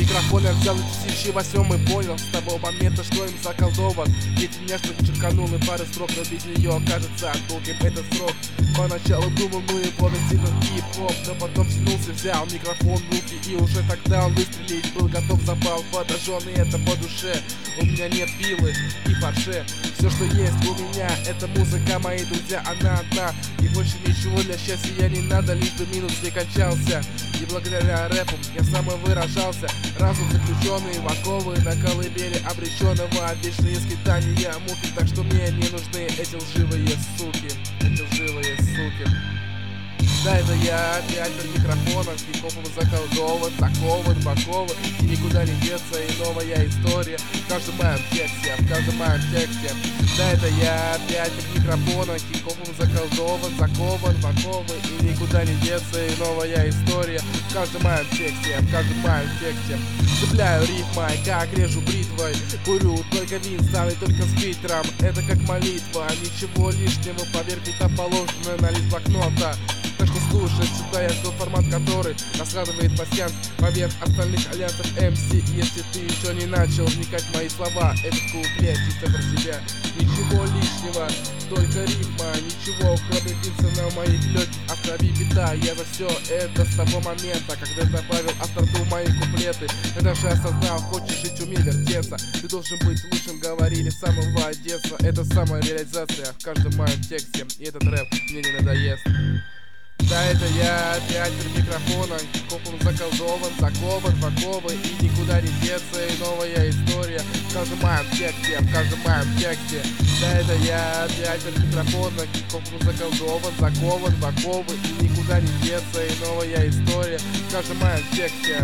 микрофон я взял 2008 и понял с того момента, что им заколдован. Ведь меня что-то черканул и пары строк, но без нее окажется долгим этот срок. Поначалу думал, ну и вот достигнут хип-хоп, но потом тянулся, взял микрофон в руки, и уже тогда он выстрелить был готов, запал подожженный, это по душе. У меня нет виллы и порше, все, что есть у меня, это музыка, мои друзья, она одна. И больше ничего для счастья я не надо, лишь бы минус не кончался. И благодаря рэпу я самовыражался. Разум заключенный в оковы, на колыбели обреченного, вечные скитания муки. Так что мне не нужны эти лживые суки, эти лживые суки. Да, это я опять перед микрофоном, хип-хопом заколдован, закован, пакован, и никуда не деться, и новая история в каждом моем тексте, в каждом моем тексте. Да, это я опять перед микрофоном, хип-хопом заколдован, закован, пакован, и никуда не деться, и новая история в каждом моем тексте, в каждом моем тексте. Цепляю рифмой, как режу бритвой, курю только Винстон и только с фильтром. Это как молитва, ничего лишнего, поверь, там положено на лист блокнота. Так что слушай сюда, я тот формат, который раскладывает пассианс поверх остальных альянсов MC. Если ты еще не начал вникать в мои слова, этот куплет чисто про себя. Ничего лишнего, только рифма, ничего кроме Винсона в моих легких, а в крови бита. Я за все это с того момента, когда добавил остроту в мои куплеты. Когда же осознал, хочешь жить, умей вертеться, ты должен быть лучшим, говорили с самого детства. Это самореализация в каждом моем тексте, и этот рэп мне не надоест. Да, это я опять перед микрофоном, хип-хопом заколдован, закован в оковы, и никуда не деться, и новая история в каждом моем тексте, в каждом моем тексте. Да, это я опять перед микрофоном, хип-хопом заколдован, закован в оковы, и никуда не деться, и новая история в каждом моем тексте.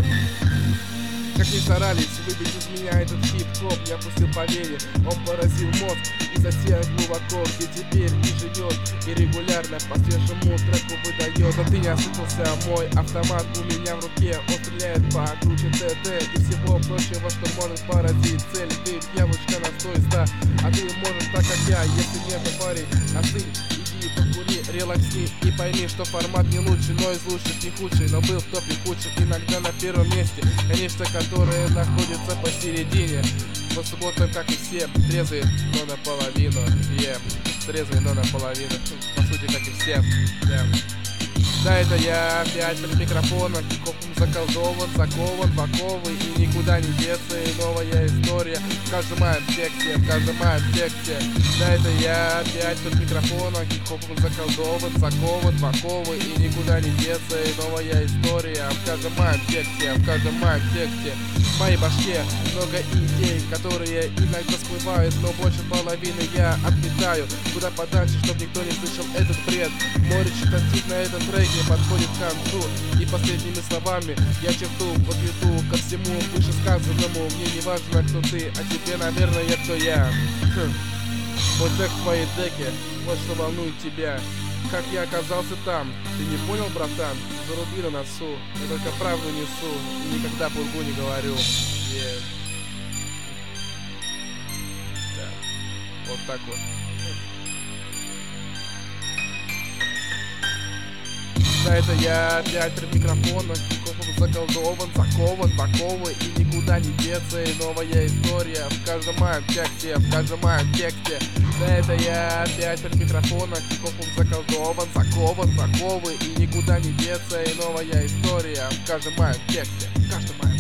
Как ни старались выбить из меня этот хип-хоп, я пустил по вене, он поразил мозг и засел глубоко, где теперь и живет, и регулярно по свежему треку выдает. А ты не осыпался, мой автомат у меня в руке, он стреляет по круче ТТ и всего прочего, что может поразить цель. Ты девочка на 100 а ты можешь так, как я, если нет, то парень, остынь. Покури, релаксни и пойми, что формат не лучший, но из лучших не худший. Но был в топе худших, иногда на первом месте. Конечно, которые находятся посередине. По субботам, как и все, трезвый, но наполовину. Трезвый, но наполовину. По сути, как и все. Да, это я опять перед микрофоном, хип-хопом заколдован, закован в оковы, и никуда не деться, и новая история в каждом моем тексте, в каждом моем тексте. Да, это я опять перед микрофоном, хип-хопом заколдован, закован в оковы, и никуда не деться, и новая история в каждом моем тексте, в каждом моем тексте. В моей башке много идей, которые иногда всплывают, но больше половины я отметаю куда подальше, чтобы никто не слышал этот бред. Мой речитатив на этом треке подходит к концу, и последними словами я черту подведу ко всему вышесказанному. Мне не важно, кто ты, а тебе, наверное, кто я. Мой трек в твоей деке, вот что волнует тебя. Как я оказался там, ты не понял, братан? Заруби на носу, я только правду несу, и никогда пургу не говорю. Да, вот так вот. Да, это я опять перед микрофоном, хип-хопом заколдован, закован в оковы, и никуда не деться, и новая история в каждом моем тексте, в каждом моем тексте. Да, это я опять перед микрофоном, хип-хопом заколдован, закован в оковы, и никуда не деться, и новая история в каждом моем тексте, в каждом моем